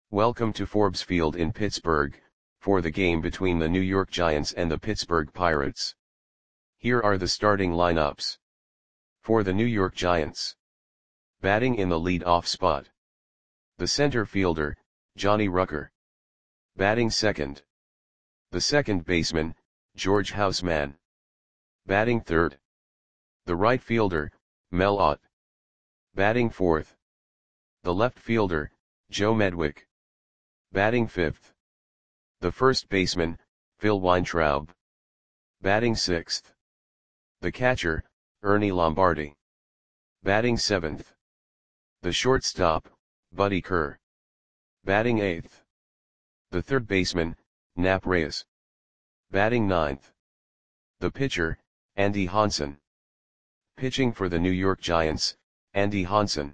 Welcome to Forbes Field in Pittsburgh, for the game between the New York Giants and the Pittsburgh Pirates. Here are the starting lineups. For the New York Giants. Batting in the lead-off spot. The center fielder, Johnny Rucker. Batting second. The second baseman, George Hausmann. Batting third. The right fielder, Mel Ott. Batting fourth. The left fielder, Joe Medwick. Batting fifth. The first baseman, Phil Weintraub. Batting sixth. The catcher, Ernie Lombardi. Batting seventh. The shortstop, Buddy Kerr. Batting eighth. The third baseman, Nap Reyes. Batting ninth. The pitcher, Andy Hansen. Pitching for the New York Giants, Andy Hansen.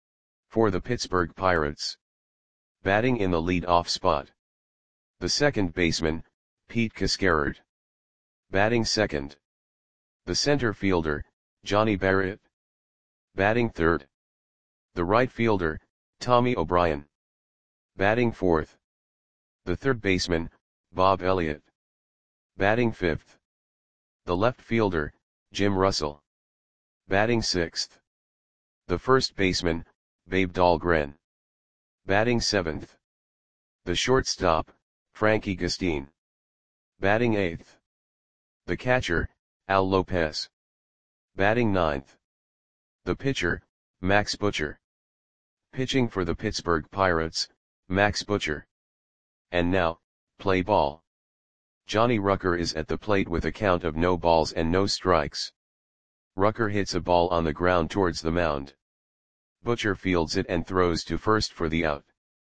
For the Pittsburgh Pirates. Batting in the lead-off spot. The second baseman, Pete Cascarard. Batting second. The center fielder, Johnny Barrett. Batting third. The right fielder, Tommy O'Brien. Batting fourth. The third baseman, Bob Elliott. Batting fifth. The left fielder, Jim Russell. Batting sixth. The first baseman, Babe Dahlgren. Batting seventh. The shortstop, Frankie Gustin. Batting eighth. The catcher, Al Lopez. Batting ninth. The pitcher, Max Butcher. Pitching for the Pittsburgh Pirates, Max Butcher. And now, play ball. Johnny Rucker is at the plate with a count of no balls and no strikes. Rucker hits a ball on the ground towards the mound. Butcher fields it and throws to first for the out.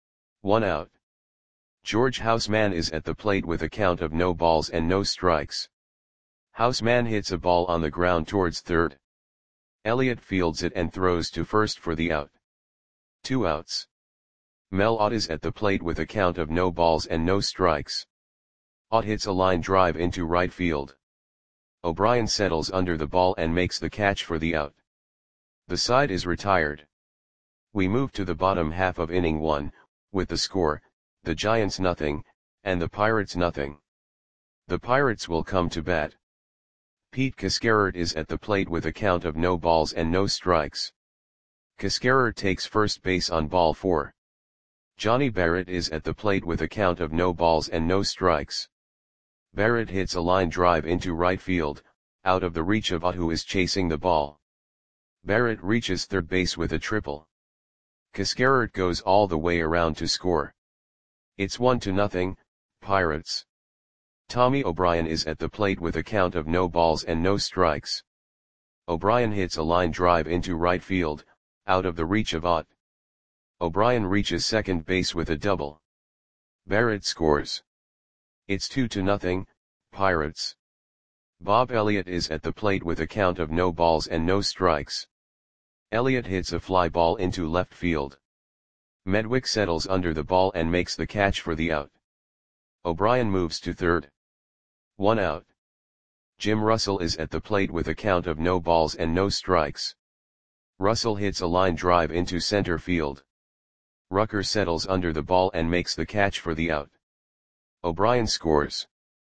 1 out. George Hausmann is at the plate with a count of no balls and no strikes. Hausmann hits a ball on the ground towards third. Elliott fields it and throws to first for the out. 2 outs. Mel Ott is at the plate with a count of no balls and no strikes. Ott hits a line drive into right field. O'Brien settles under the ball and makes the catch for the out. The side is retired. We move to the bottom half of inning 1, with the score, the Giants nothing, and the Pirates nothing. The Pirates will come to bat. Pete Cascarard is at the plate with a count of no balls and no strikes. Cascarard takes first base on ball 4. Johnny Barrett is at the plate with a count of no balls and no strikes. Barrett hits a line drive into right field, out of the reach of Ott, who is chasing the ball. Barrett reaches third base with a triple. Cascarard goes all the way around to score. It's 1-0, Pirates. Tommy O'Brien is at the plate with a count of no balls and no strikes. O'Brien hits a line drive into right field, out of the reach of Ott. O'Brien reaches second base with a double. Barrett scores. It's 2-0, Pirates. Bob Elliott is at the plate with a count of no balls and no strikes. Elliott hits a fly ball into left field. Medwick settles under the ball and makes the catch for the out. O'Brien moves to third. 1 out. Jim Russell is at the plate with a count of no balls and no strikes. Russell hits a line drive into center field. Rucker settles under the ball and makes the catch for the out. O'Brien scores.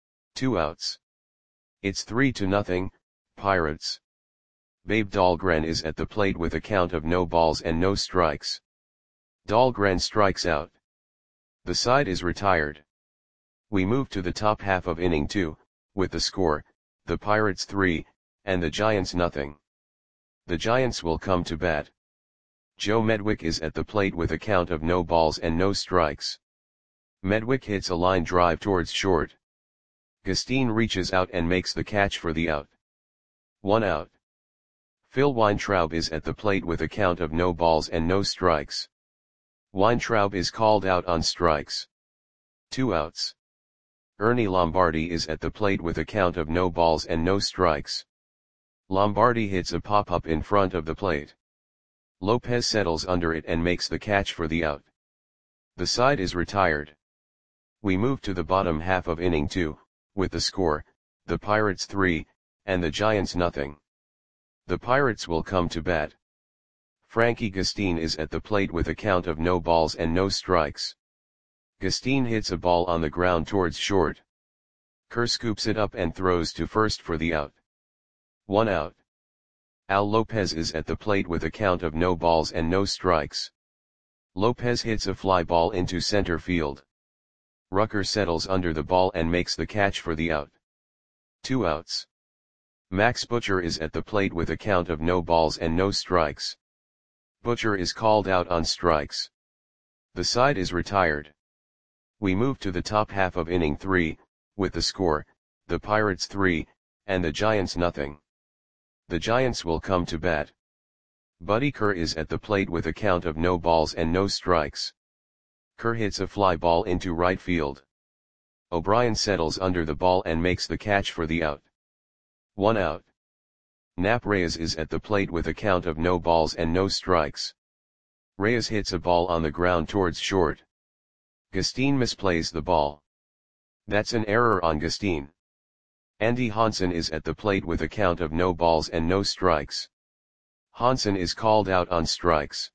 2 outs. It's 3-0, Pirates. Babe Dahlgren is at the plate with a count of no balls and no strikes. Dahlgren strikes out. The side is retired. We move to the top half of inning 2, with the score, the Pirates 3, and the Giants nothing. The Giants will come to bat. Joe Medwick is at the plate with a count of no balls and no strikes. Medwick hits a line drive towards short. Gustin reaches out and makes the catch for the out. 1 out. Phil Weintraub is at the plate with a count of no balls and no strikes. Weintraub is called out on strikes. 2 outs. Ernie Lombardi is at the plate with a count of no balls and no strikes. Lombardi hits a pop-up in front of the plate. Lopez settles under it and makes the catch for the out. The side is retired. We move to the bottom half of inning 2, with the score, the Pirates 3, and the Giants nothing. The Pirates will come to bat. Frankie Gustin is at the plate with a count of no balls and no strikes. Gustin hits a ball on the ground towards short. Kerr scoops it up and throws to first for the out. 1 out. Al Lopez is at the plate with a count of no balls and no strikes. Lopez hits a fly ball into center field. Rucker settles under the ball and makes the catch for the out. 2 outs. Max Butcher is at the plate with a count of no balls and no strikes. Butcher is called out on strikes. The side is retired. We move to the top half of inning 3, with the score, the Pirates 3, and the Giants nothing. The Giants will come to bat. Buddy Kerr is at the plate with a count of no balls and no strikes. Kerr hits a fly ball into right field. O'Brien settles under the ball and makes the catch for the out. 1 out. Nap Reyes is at the plate with a count of no balls and no strikes. Reyes hits a ball on the ground towards short. Gustin misplays the ball. That's an error on Gustin. Andy Hansen is at the plate with a count of no balls and no strikes. Hansen is called out on strikes.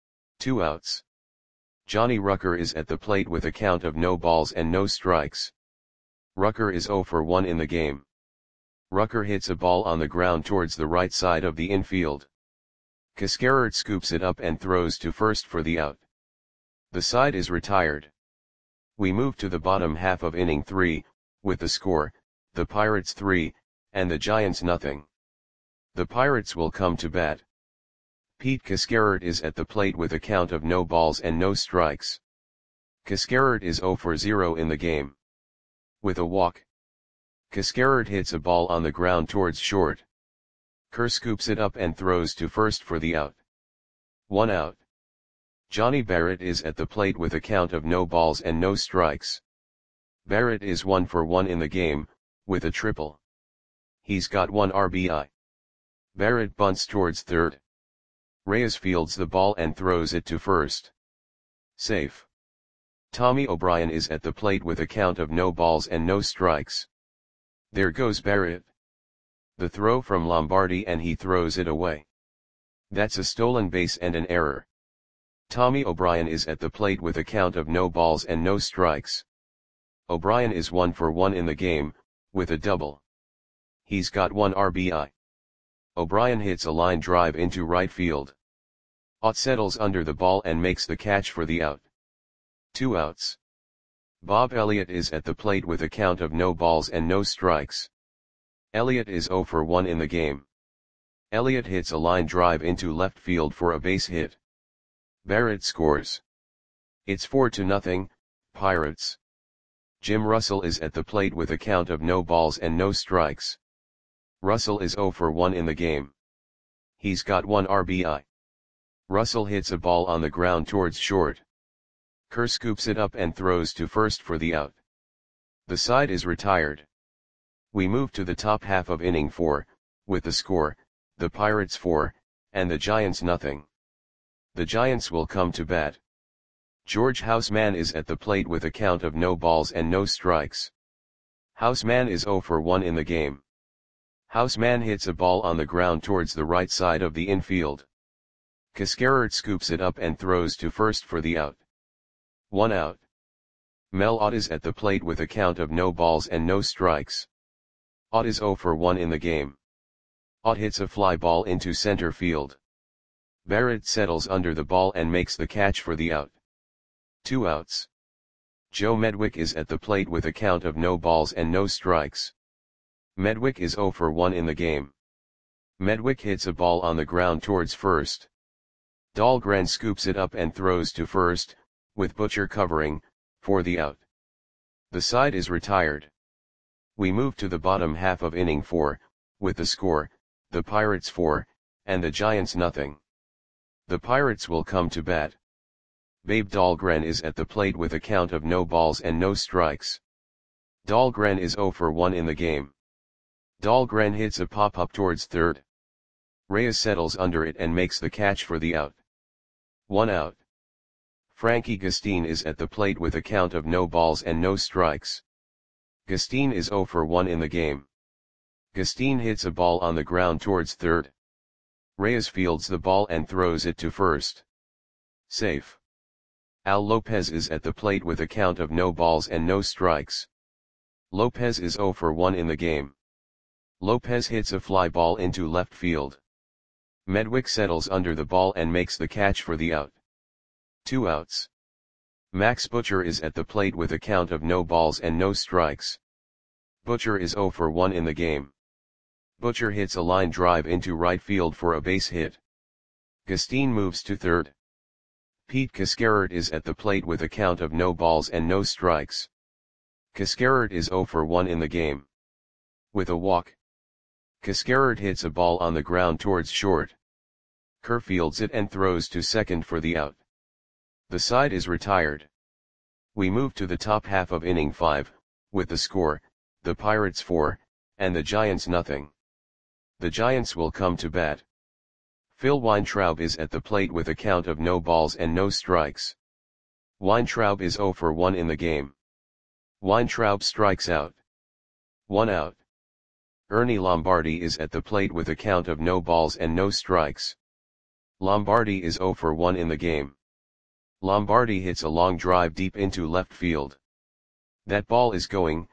2 outs. Johnny Rucker is at the plate with a count of no balls and no strikes. Rucker is 0 for 1 in the game. Rucker hits a ball on the ground towards the right side of the infield. Cascarert scoops it up and throws to first for the out. The side is retired. We move to the bottom half of inning 3, with the score, the Pirates 3, and the Giants nothing. The Pirates will come to bat. Pete Cascarert is at the plate with a count of no balls and no strikes. Cascarert is 0 for 0 in the game. With a walk. Cascarert hits a ball on the ground towards short. Kerr scoops it up and throws to first for the out. 1 out. Johnny Barrett is at the plate with a count of no balls and no strikes. Barrett is 1 for 1 in the game, with a triple. He's got 1 RBI. Barrett bunts towards third. Reyes fields the ball and throws it to first. Safe. Tommy O'Brien is at the plate with a count of no balls and no strikes. There goes Barrett. The throw from Lombardi and he throws it away. That's a stolen base and an error. Tommy O'Brien is at the plate with a count of no balls and no strikes. O'Brien is 1 for 1 in the game, with a double. He's got 1 RBI. O'Brien hits a line drive into right field. Ott settles under the ball and makes the catch for the out. 2 outs. Bob Elliott is at the plate with a count of no balls and no strikes. Elliott is 0 for 1 in the game. Elliott hits a line drive into left field for a base hit. Barrett scores. It's 4-0, Pirates. Jim Russell is at the plate with a count of no balls and no strikes. Russell is 0 for 1 in the game. He's got 1 RBI. Russell hits a ball on the ground towards short. Kerr scoops it up and throws to first for the out. The side is retired. We move to the top half of inning 4, with the score, the Pirates 4, and the Giants nothing. The Giants will come to bat. George Houseman is at the plate with a count of no balls and no strikes. Houseman is 0 for 1 in the game. Houseman hits a ball on the ground towards the right side of the infield. Cascarert scoops it up and throws to first for the out. 1 out. Mel Ott is at the plate with a count of no balls and no strikes. Ott is 0 for 1 in the game. Ott hits a fly ball into center field. Barrett settles under the ball and makes the catch for the out. 2 outs. Joe Medwick is at the plate with a count of no balls and no strikes. Medwick is 0 for 1 in the game. Medwick hits a ball on the ground towards first. Dahlgren scoops it up and throws to first, with Butcher covering, for the out. The side is retired. We move to the bottom half of inning 4, with the score, the Pirates 4, and the Giants nothing. The Pirates will come to bat. Babe Dahlgren is at the plate with a count of no balls and no strikes. Dahlgren is 0 for 1 in the game. Dahlgren hits a pop-up towards third. Reyes settles under it and makes the catch for the out. 1 out. Frankie Gustin is at the plate with a count of no balls and no strikes. Gustin is 0 for 1 in the game. Gustin hits a ball on the ground towards third. Reyes fields the ball and throws it to first. Safe. Al Lopez is at the plate with a count of no balls and no strikes. Lopez is 0 for 1 in the game. Lopez hits a fly ball into left field. Medwick settles under the ball and makes the catch for the out. 2 outs. Max Butcher is at the plate with a count of no balls and no strikes. Butcher is 0 for 1 in the game. Butcher hits a line drive into right field for a base hit. Gustin moves to third. Pete Cascarert is at the plate with a count of no balls and no strikes. Cascarert is 0 for 1 in the game. With a walk, Cascarert hits a ball on the ground towards short. Kerr fields it and throws to second for the out. The side is retired. We move to the top half of inning 5, with the score, the Pirates 4, and the Giants nothing. The Giants will come to bat. Phil Weintraub is at the plate with a count of no balls and no strikes. Weintraub is 0 for 1 in the game. Weintraub strikes out. 1 out. Ernie Lombardi is at the plate with a count of no balls and no strikes. Lombardi is 0 for 1 in the game. Lombardi hits a long drive deep into left field. That ball is gone.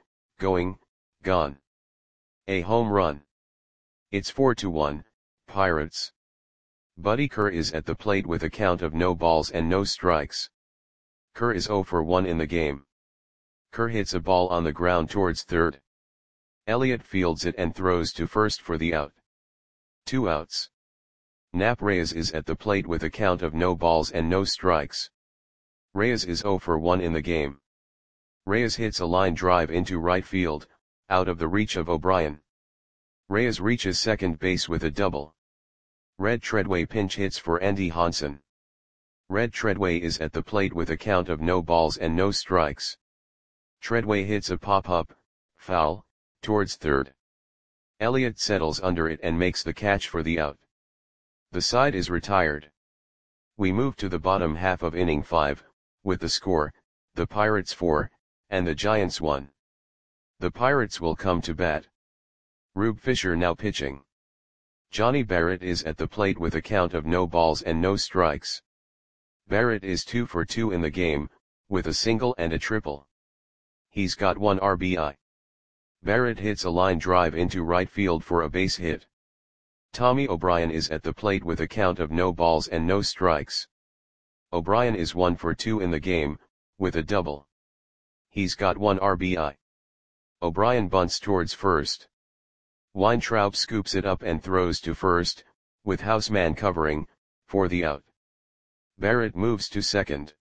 A home run. It's 4-1, Pirates. Buddy Kerr is at the plate with a count of no balls and no strikes. Kerr is 0 for 1 in the game. Kerr hits a ball on the ground towards third. Elliott fields it and throws to first for the out. 2 outs. Nap Reyes is at the plate with a count of no balls and no strikes. Reyes is 0 for 1 in the game. Reyes hits a line drive into right field, out of the reach of O'Brien. Reyes reaches second base with a double. Red Treadway pinch hits for Andy Hansen. Red Treadway is at the plate with a count of no balls and no strikes. Treadway hits a pop-up, foul, towards third. Elliott settles under it and makes the catch for the out. The side is retired. We move to the bottom half of inning 5, with the score, the Pirates 4, and the Giants 1. The Pirates will come to bat. Rube Fisher now pitching. Johnny Barrett is at the plate with a count of no balls and no strikes. Barrett is 2 for 2 in the game, with a single and a triple. He's got 1 RBI. Barrett hits a line drive into right field for a base hit. Tommy O'Brien is at the plate with a count of no balls and no strikes. O'Brien is 1 for 2 in the game, with a double. He's got 1 RBI. O'Brien bunts towards first. Weintraub scoops it up and throws to first, with Houseman covering, for the out. Barrett moves to second.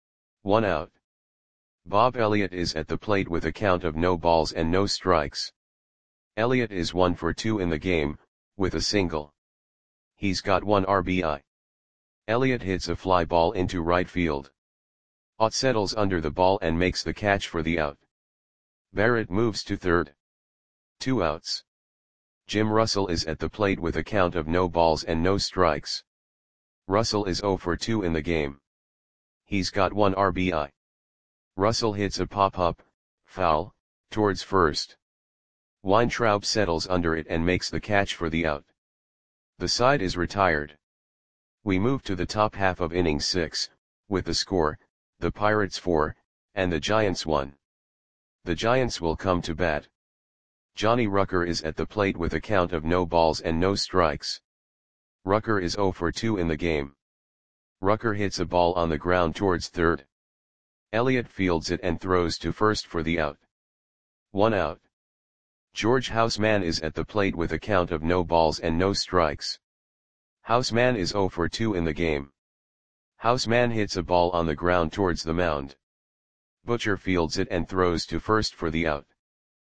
1 out. Bob Elliott is at the plate with a count of no balls and no strikes. Elliott is 1 for 2 in the game, with a single. He's got 1 RBI. Elliott hits a fly ball into right field. Ott settles under the ball and makes the catch for the out. Barrett moves to third. 2 outs. Jim Russell is at the plate with a count of no balls and no strikes. Russell is 0 for 2 in the game. He's got 1 RBI. Russell hits a pop-up, foul, towards first. Weintraub settles under it and makes the catch for the out. The side is retired. We move to the top half of inning 6, with the score, the Pirates 4, and the Giants 1. The Giants will come to bat. Johnny Rucker is at the plate with a count of no balls and no strikes. Rucker is 0 for 2 in the game. Rucker hits a ball on the ground towards third. Elliott fields it and throws to first for the out. 1 out. George Houseman is at the plate with a count of no balls and no strikes. Houseman is 0 for 2 in the game. Houseman hits a ball on the ground towards the mound. Butcher fields it and throws to first for the out.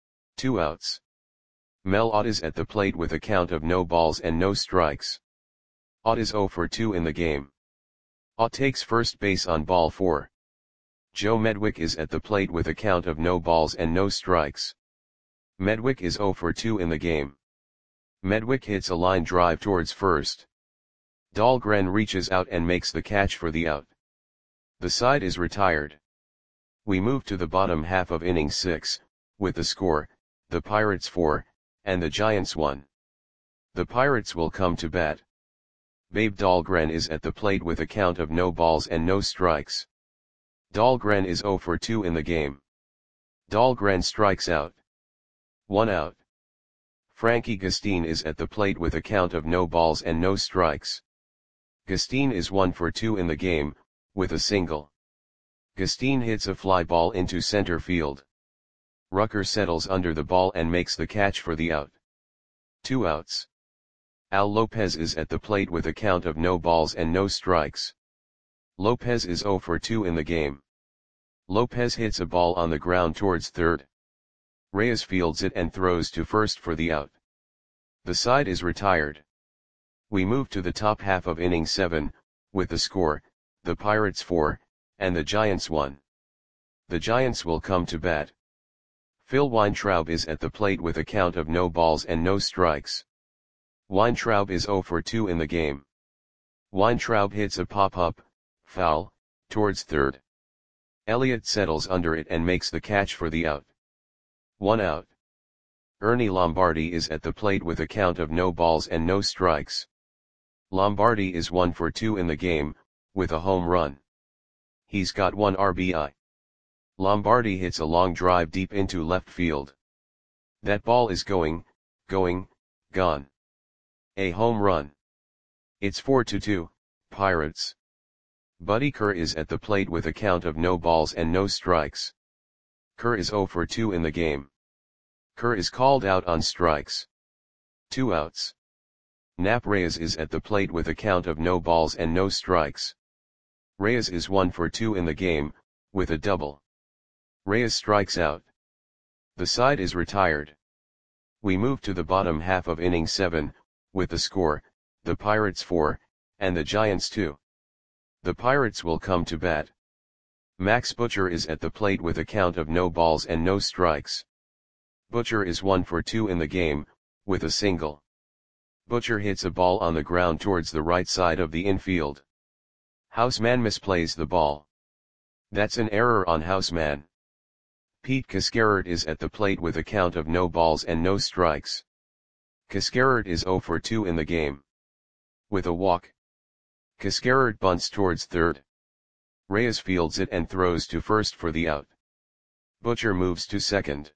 2 outs. Mel Ott is at the plate with a count of no balls and no strikes. Ott is 0 for 2 in the game. Ott takes first base on ball 4. Joe Medwick is at the plate with a count of no balls and no strikes. Medwick is 0 for 2 in the game. Medwick hits a line drive towards first. Dahlgren reaches out and makes the catch for the out. The side is retired. We move to the bottom half of inning 6, with the score, the Pirates 4, and the Giants 1. The Pirates will come to bat. Babe Dahlgren is at the plate with a count of no balls and no strikes. Dahlgren is 0 for 2 in the game. Dahlgren strikes out. 1 out. Frankie Gustin is at the plate with a count of no balls and no strikes. Gustin is 1 for 2 in the game, with a single. Gustin hits a fly ball into center field. Rucker settles under the ball and makes the catch for the out. 2 outs. Al Lopez is at the plate with a count of no balls and no strikes. Lopez is 0 for 2 in the game. Lopez hits a ball on the ground towards third. Reyes fields it and throws to first for the out. The side is retired. We move to the top half of inning 7, with the score, the Pirates 4, and the Giants 1. The Giants will come to bat. Phil Weintraub is at the plate with a count of no balls and no strikes. Weintraub is 0 for 2 in the game. Weintraub hits a pop-up, foul, towards third. Elliott settles under it and makes the catch for the out. 1 out. Ernie Lombardi is at the plate with a count of no balls and no strikes. Lombardi is 1 for 2 in the game, with a home run. He's got 1 RBI. Lombardi hits a long drive deep into left field. That ball is going, gone. A home run. It's 4-2, Pirates. Buddy Kerr is at the plate with a count of no balls and no strikes. Kerr is 0 for 2 in the game. Kerr is called out on strikes. 2 outs. Nap Reyes is at the plate with a count of no balls and no strikes. Reyes is 1 for 2 in the game, with a double. Reyes strikes out. The side is retired. We move to the bottom half of inning 7, with the score, the Pirates 4, and the Giants 2. The Pirates will come to bat. Max Butcher is at the plate with a count of no balls and no strikes. Butcher is 1 for 2 in the game, with a single. Butcher hits a ball on the ground towards the right side of the infield. Houseman misplays the ball. That's an error on Houseman. Pete Cascarert is at the plate with a count of no balls and no strikes. Cascarert is 0 for 2 in the game. With a walk. Cascarert bunts towards third. Reyes fields it and throws to first for the out. Butcher moves to second.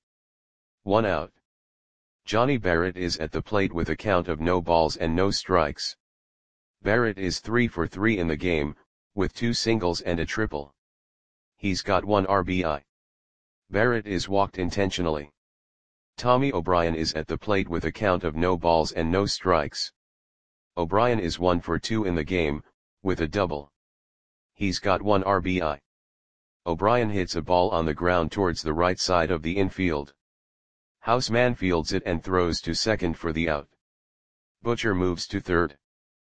1 out. Johnny Barrett is at the plate with a count of no balls and no strikes. Barrett is 3 for 3 in the game, with 2 singles and a triple. He's got 1 RBI. Barrett is walked intentionally. Tommy O'Brien is at the plate with a count of no balls and no strikes. O'Brien is 1 for 2 in the game, with a double. He's got 1 RBI. O'Brien hits a ball on the ground towards the right side of the infield. Houseman fields it and throws to second for the out. Butcher moves to third.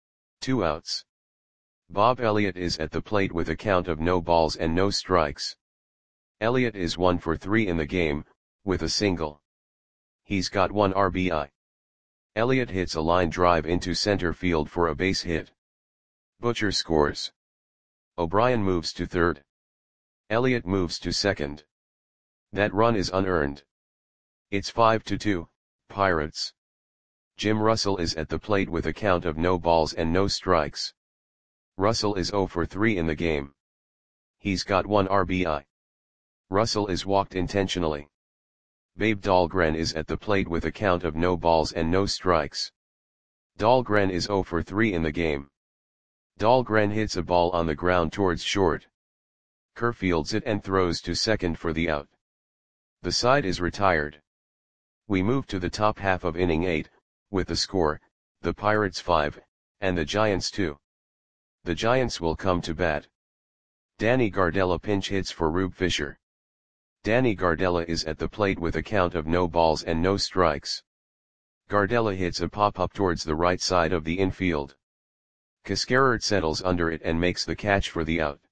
2 outs. Bob Elliott is at the plate with a count of no balls and no strikes. Elliott is 1 for 3 in the game, with a single. He's got 1 RBI. Elliott hits a line drive into center field for a base hit. Butcher scores. O'Brien moves to third. Elliott moves to second. That run is unearned. It's 5-2, Pirates. Jim Russell is at the plate with a count of no balls and no strikes. Russell is 0 for 3 in the game. He's got 1 RBI. Russell is walked intentionally. Babe Dahlgren is at the plate with a count of no balls and no strikes. Dahlgren is 0 for 3 in the game. Dahlgren hits a ball on the ground towards short. Kerr fields it and throws to second for the out. The side is retired. We move to the top half of inning 8, with the score, the Pirates 5, and the Giants 2. The Giants will come to bat. Danny Gardella pinch hits for Rube Fisher. Danny Gardella is at the plate with a count of no balls and no strikes. Gardella hits a pop-up towards the right side of the infield. Cascarert settles under it and makes the catch for the out.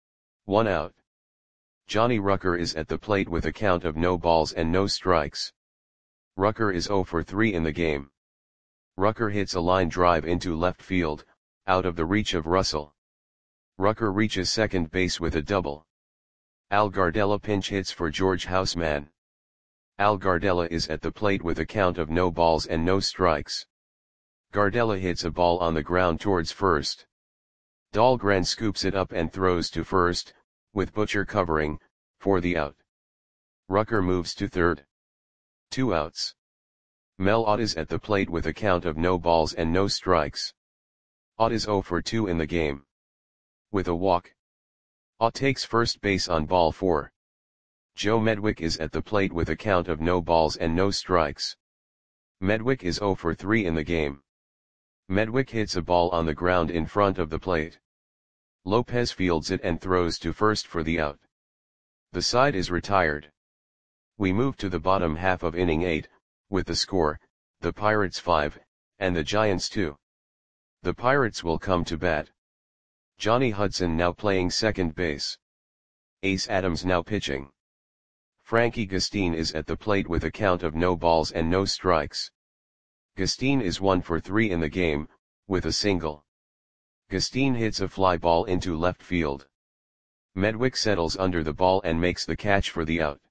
1 out. Johnny Rucker is at the plate with a count of no balls and no strikes. Rucker is 0 for 3 in the game. Rucker hits a line drive into left field, out of the reach of Russell. Rucker reaches second base with a double. Al Gardella pinch hits for George Houseman. Al Gardella is at the plate with a count of no balls and no strikes. Gardella hits a ball on the ground towards first. Dahlgren scoops it up and throws to first, with Butcher covering, for the out. Rucker moves to third. 2 outs. Mel Ott is at the plate with a count of no balls and no strikes. Ott is 0 for 2 in the game. With a walk. Ott takes first base on ball 4. Joe Medwick is at the plate with a count of no balls and no strikes. Medwick is 0 for 3 in the game. Medwick hits a ball on the ground in front of the plate. Lopez fields it and throws to first for the out. The side is retired. We move to the bottom half of inning 8, with the score, the Pirates 5, and the Giants 2. The Pirates will come to bat. Johnny Hudson now playing second base. Ace Adams now pitching. Frankie Gustin is at the plate with a count of no balls and no strikes. Gustin is 1 for 3 in the game, with a single. Gustin hits a fly ball into left field. Medwick settles under the ball and makes the catch for the out.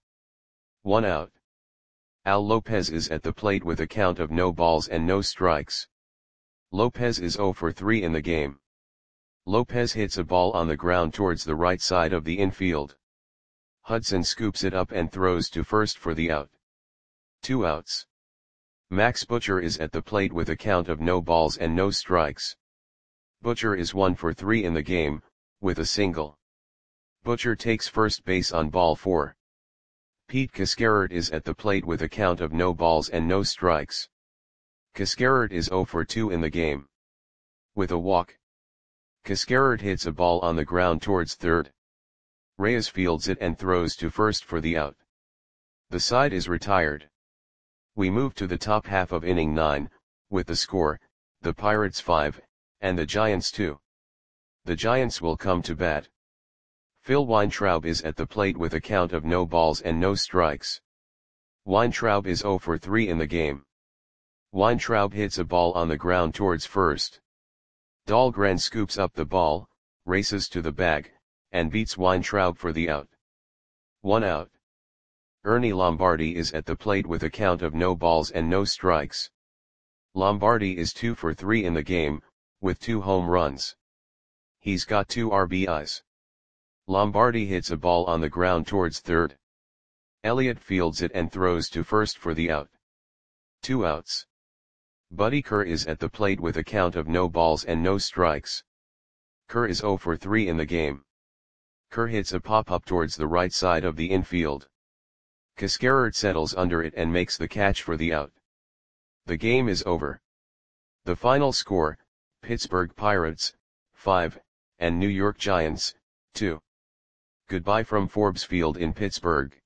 1 out. Al Lopez is at the plate with a count of no balls and no strikes. Lopez is 0 for 3 in the game. Lopez hits a ball on the ground towards the right side of the infield. Hudson scoops it up and throws to first for the out. 2 outs. Max Butcher is at the plate with a count of no balls and no strikes. Butcher is 1 for 3 in the game, with a single. Butcher takes first base on ball 4. Pete Cascarert is at the plate with a count of no balls and no strikes. Cascarert is 0 for 2 in the game. With a walk. Cascarert hits a ball on the ground towards third. Reyes fields it and throws to first for the out. The side is retired. We move to the top half of inning 9, with the score, the Pirates 5, and the Giants 2. The Giants will come to bat. Phil Weintraub is at the plate with a count of no balls and no strikes. Weintraub is 0 for 3 in the game. Weintraub hits a ball on the ground towards first. Dahlgren scoops up the ball, races to the bag, and beats Weintraub for the out. 1 out. Ernie Lombardi is at the plate with a count of no balls and no strikes. Lombardi is 2 for 3 in the game, with 2 home runs. He's got 2 RBIs. Lombardi hits a ball on the ground towards third. Elliott fields it and throws to first for the out. 2 outs. Buddy Kerr is at the plate with a count of no balls and no strikes. Kerr is 0 for 3 in the game. Kerr hits a pop-up towards the right side of the infield. Cascarert settles under it and makes the catch for the out. The game is over. The final score, Pittsburgh Pirates, 5, and New York Giants, 2. Goodbye from Forbes Field in Pittsburgh.